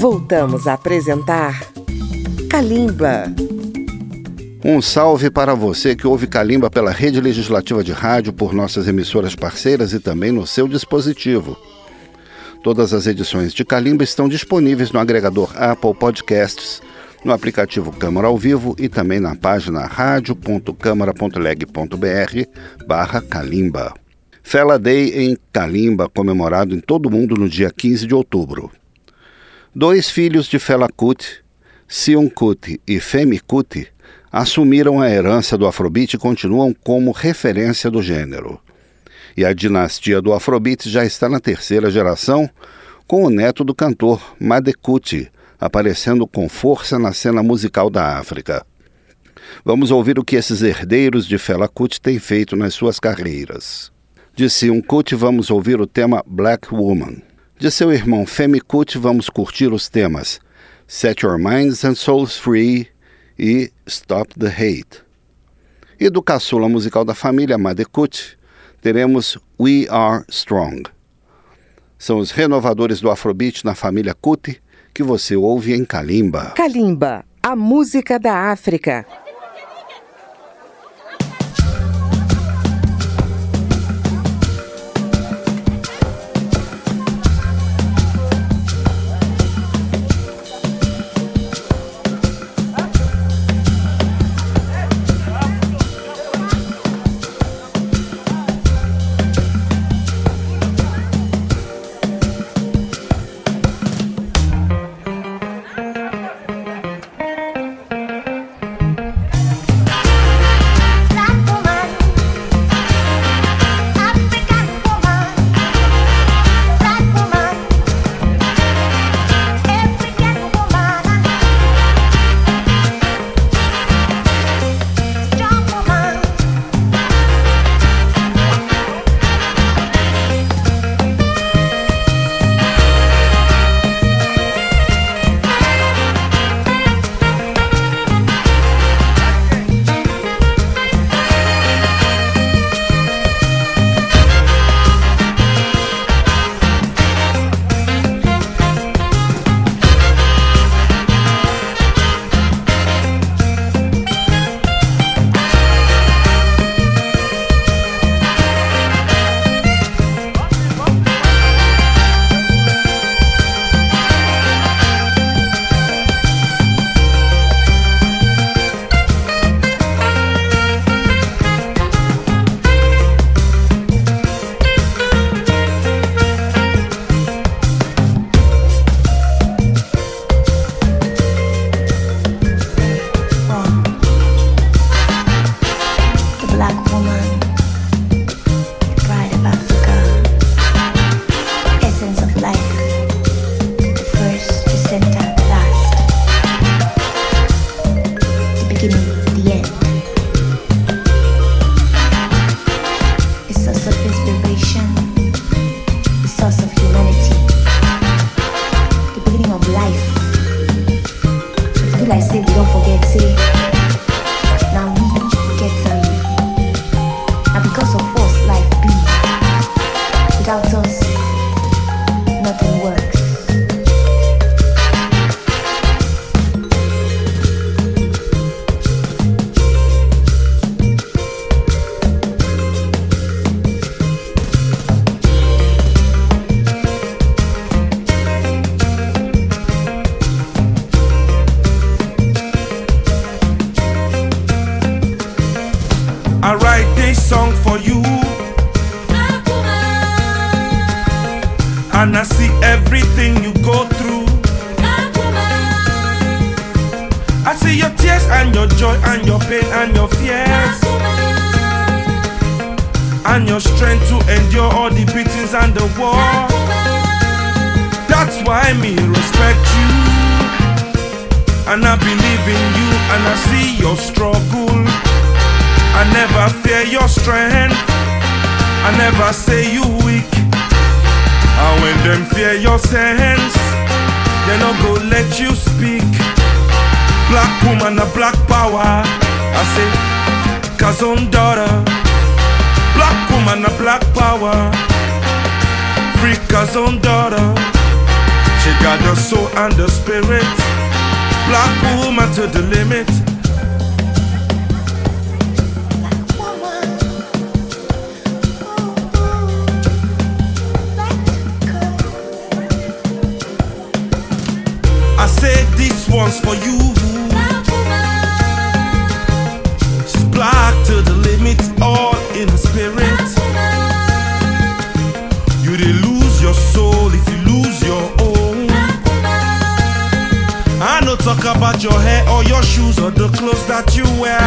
Voltamos a apresentar Kalimba. Um salve para você que ouve Kalimba pela Rede Legislativa de Rádio, por nossas emissoras parceiras e também no seu dispositivo. Todas as edições de Kalimba estão disponíveis no agregador Apple Podcasts, no aplicativo Câmara ao Vivo e também na página radio.câmara.leg.br/Kalimba. Fela Day em Kalimba, comemorado em todo o mundo no dia 15 de outubro. 2 filhos de Fela Kuti, Seun Kuti e Femi Kuti, assumiram a herança do Afrobeat e continuam como referência do gênero. E a dinastia do Afrobeat já está na 3ª geração, com o neto do cantor, Made Kuti, aparecendo com força na cena musical da África. Vamos ouvir o que esses herdeiros de Fela Kuti têm feito nas suas carreiras. De Seun Kuti vamos ouvir o tema Black Woman. De seu irmão Femi Kuti vamos curtir os temas Set Your Minds and Souls Free e Stop the Hate. E do caçula musical da família, Made Kuti, teremos We Are Strong. São os renovadores do Afrobeat na família Kuti que você ouve em Kalimba. Kalimba, a música da África. I write this song for you, and I see everything you go through. I see your tears and your joy and your pain and your fears, and your strength to endure all the beatings and the war. That's why me respect you, and I believe in you, and I see your struggle. I never fear your strength, I never say you weak. And when them fear your sense, they not go let you speak. Black woman, a black power, I say, Kazon daughter. Black woman, a black power, free Kazon daughter. She got the soul and the spirit. Black woman to the limit. I said this one's for you. She's black to the limit, all in the spirit. You dey lose your soul if you lose your own. I no talk about your hair or your shoes or the clothes that you wear.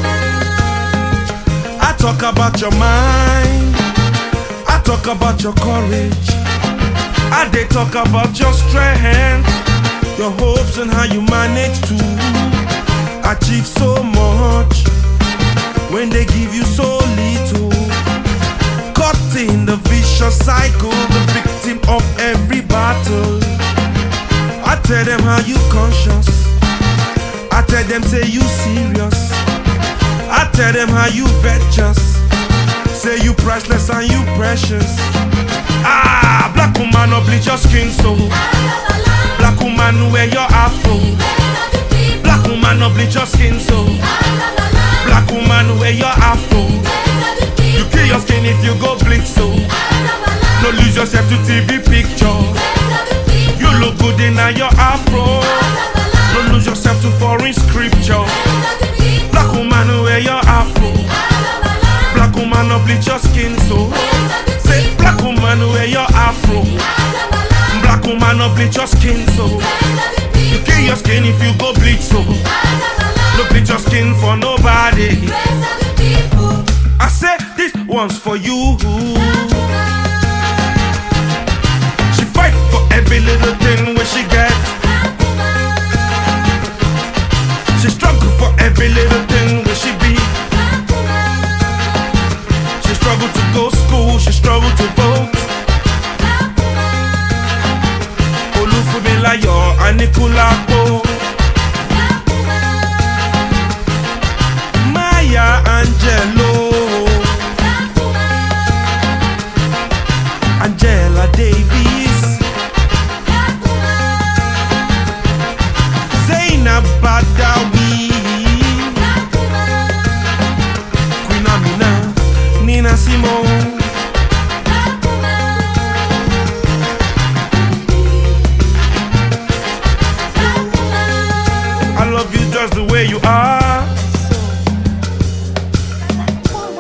I talk about your mind. I talk about your courage. I dey talk about your strength, your hopes and how you manage to achieve so much when they give you so little. Caught in the vicious cycle, the victim of every battle. I tell them how you conscious. I tell them say you serious. I tell them how you virtuous. Say you priceless and you precious. Ah, black woman, no bleach your skin so. Black woman, wear your afro. Black woman, no bleach your skin so. Black woman, wear your afro. You kill your skin if you go bleach so. No lose yourself to TV picture. You look good in your afro. No lose yourself to foreign scripture. Black woman, wear your afro. Black woman, no bleach your skin so. Say black woman, wear your afro. Black woman, no bleach your skin so. You kill your skin if you go bleach so. No bleach your skin for nobody. I say this one's for you. She fight for every little thing where she get. She struggle for every little thing where she be. She struggle to go school, she struggle to vote. Olufumilayo Anikulapo, Maya Angelou, Angela Davis, Zainab Badawi, Queen Amina, Nina Simone. I love you just the way you are.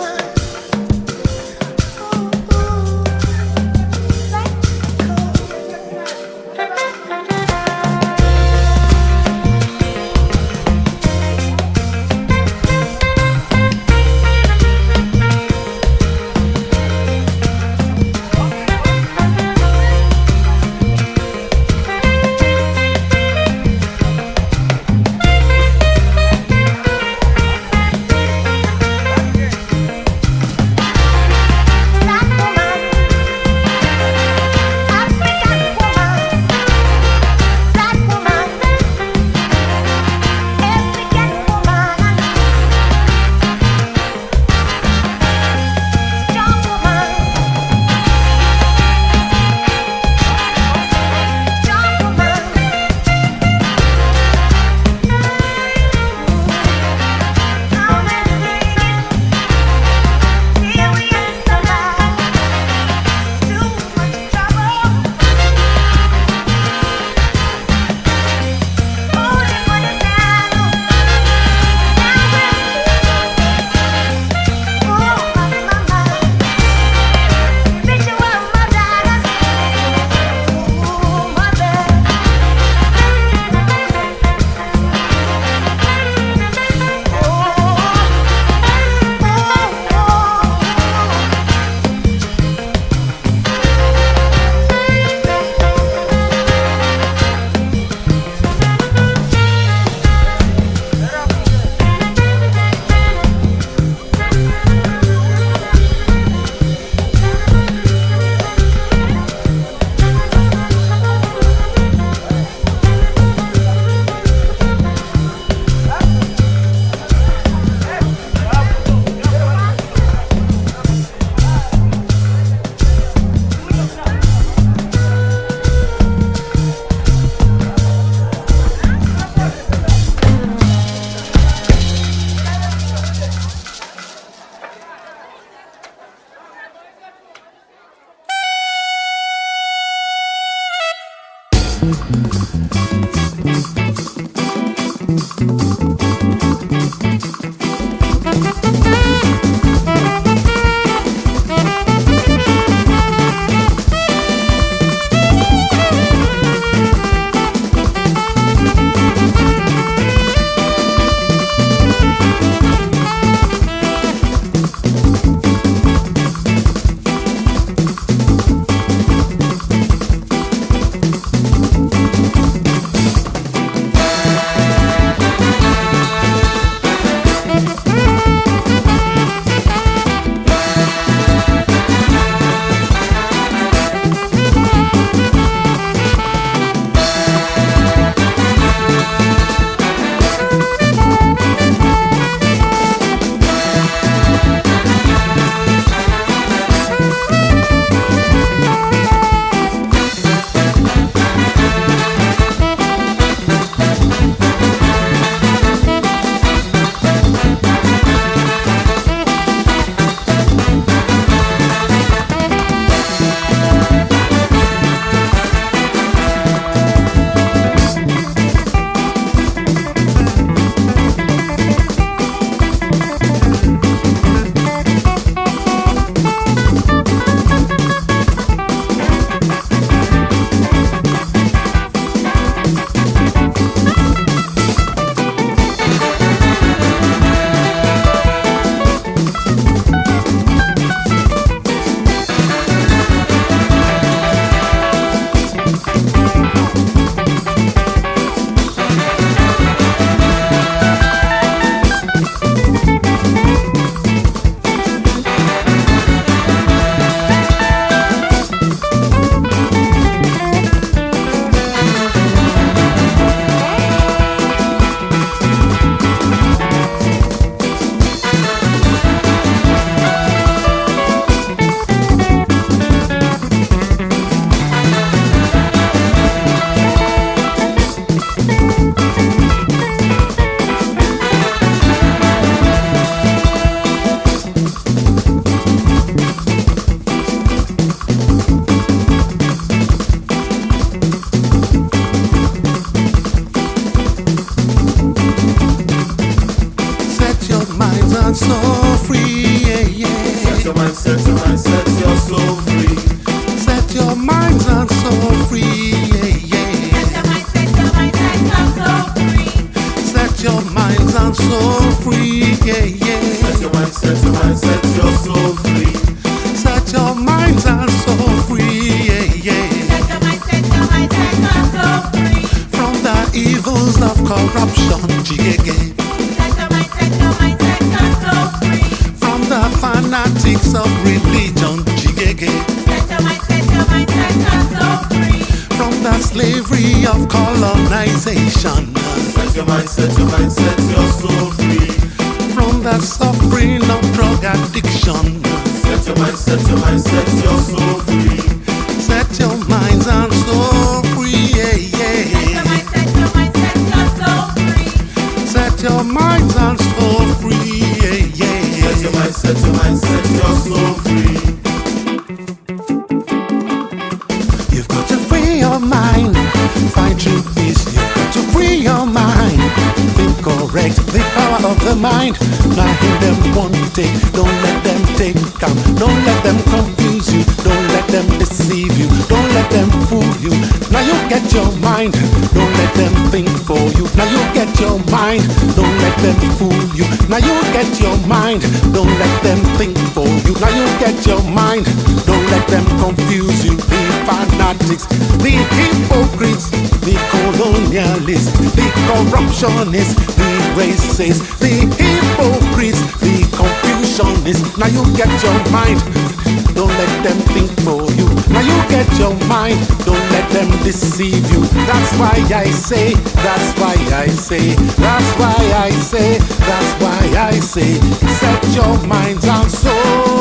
The racists, the hypocrites, the confusionists. Now you get your mind, don't let them think for you. Now you get your mind, don't let them deceive you. That's why I say, that's why I say, that's why I say, that's why I say, set your minds on so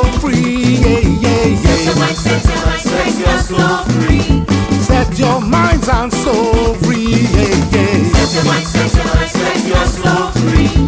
free, yeah, yeah, yeah. Set your mind, set your soul free. Set your minds on so free, yeah, yeah. Set your mind, set your soul free.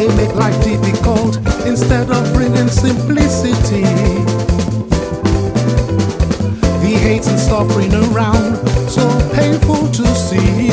They make life difficult instead of bringing simplicity. The hate and suffering around, so painful to see.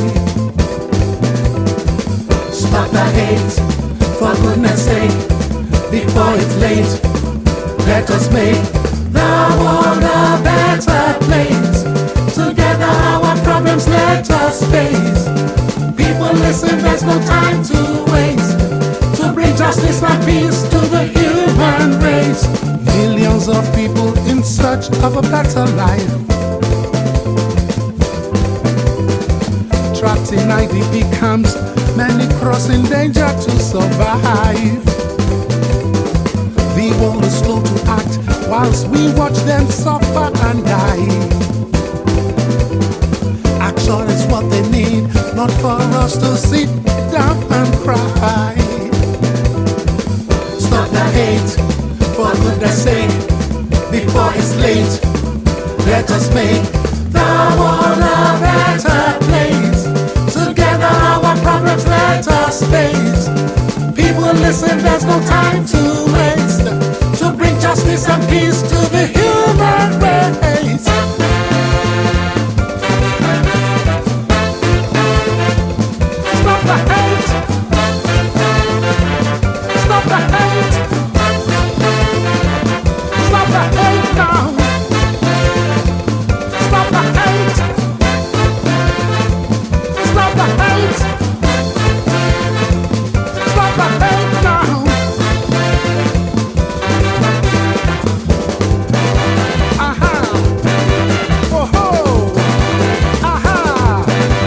Stop the hate, for goodness sake, before it's late. Let us make the world a better place. Together our problems let us face. People listen, there's no time to waste. To bring justice and peace to the human race. Millions of people in search of a better life, trapped in IDP camps, many crossing danger to survive. The world is slow to act whilst we watch them suffer and die. Action is what they need, not for us to sit down and cry. Stop the hate, for goodness sake, before it's late. Let us make the world a better place. Together our problems let us face. People listen, there's no time to waste. To bring justice and peace to the human race. Stop the hate. Stop the hate. Stop the hate now. Stop the hate. Stop the hate. Stop the hate now. Aha. Oh ho. Aha.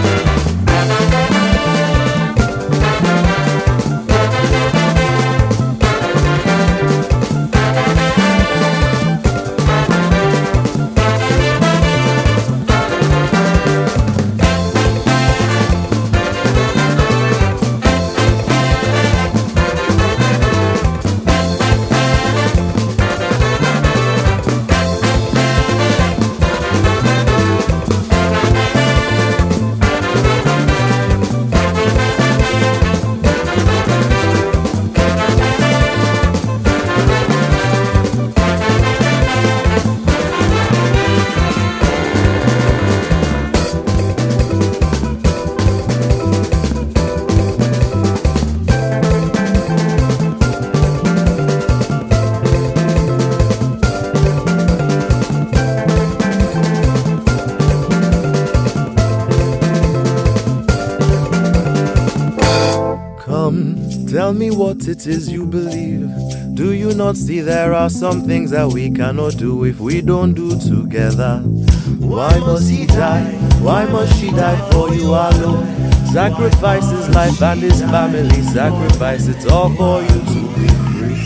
Tell me what it is you believe. Do you not see there are some things that we cannot do if we don't do together? Why must he die? Why must she die for you alone? Sacrifice his life and his family. Sacrifice it all for you to be free.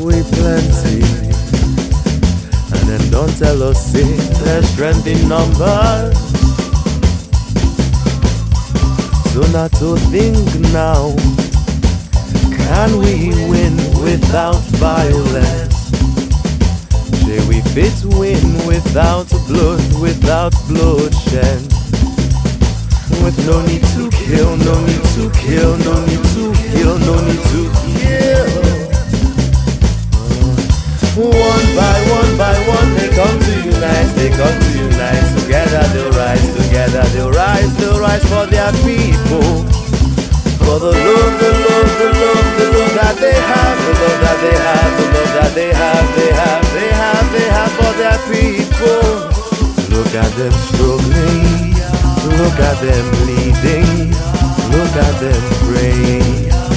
we plenty. And then don't tell us, say, there's strength in numbers. So not to think now, can we win without violence? Shall we fit win without blood, without bloodshed? With no need to kill, no need to kill, no need to kill, no need to kill. One by one, they come to unite, they come to unite. Together they'll rise, together they'll rise, they'll rise for their people. For the love, the love, the love, the love that they have, the love that they have, the love that they have, they have for their people. Look at them struggling, look at them bleeding, look at them praying.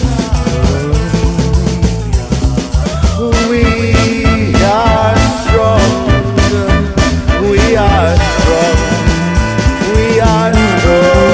We are strong, we are strong, we are strong.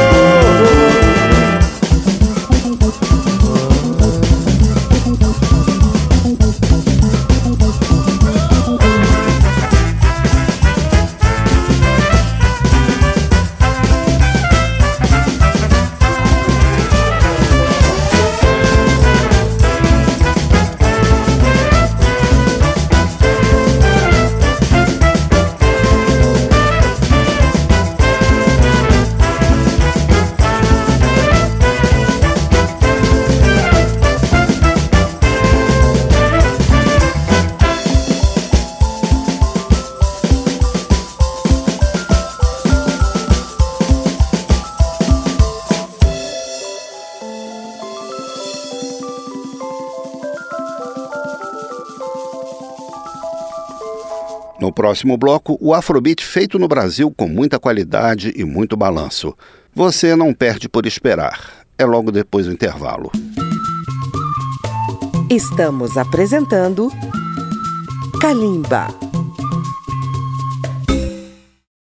No próximo bloco, o Afrobeat feito no Brasil com muita qualidade e muito balanço. Você não perde por esperar. É logo depois do intervalo. Estamos apresentando Kalimba.